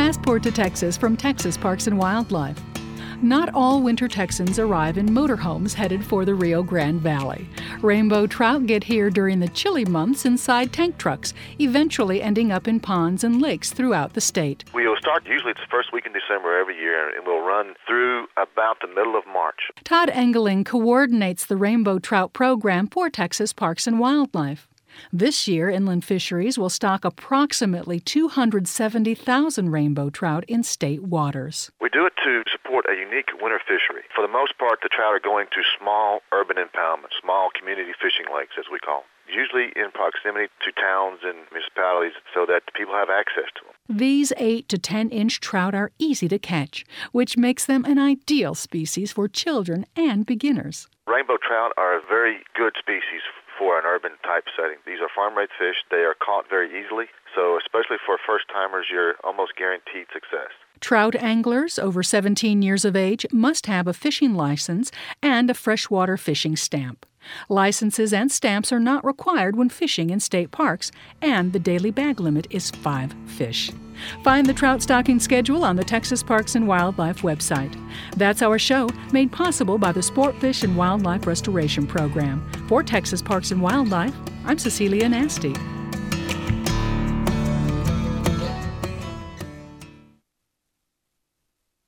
passport to Texas from Texas Parks and Wildlife. Not all winter Texans arrive in motorhomes headed for the Rio Grande Valley. Rainbow trout get here during the chilly months inside tank trucks, eventually ending up in ponds and lakes throughout the state. We'll start usually it's the first week in December every year, and we'll run through about the middle of March. Todd Engeling coordinates the rainbow trout program for Texas Parks and Wildlife. This year, inland fisheries will stock approximately 270,000 rainbow trout in state waters. We do it to support a unique winter fishery. For the most part, the trout are going to small urban impoundments, small community fishing lakes, as we call them, usually in proximity to towns and municipalities so that people have access to them. These 8 to 10-inch trout are easy to catch, which makes them an ideal species for children and beginners. Rainbow trout are a very good species for an urban-type setting. These are farm-raised fish. They are caught very easily, so especially for first-timers, you're almost guaranteed success. Trout anglers over 17 years of age must have a fishing license and a freshwater fishing stamp. Licenses and stamps are not required when fishing in state parks, and the daily bag limit is 5 fish. Find the trout stocking schedule on the Texas Parks and Wildlife website. That's our show, made possible by the Sport Fish and Wildlife Restoration Program. For Texas Parks and Wildlife, I'm Cecilia Nasty.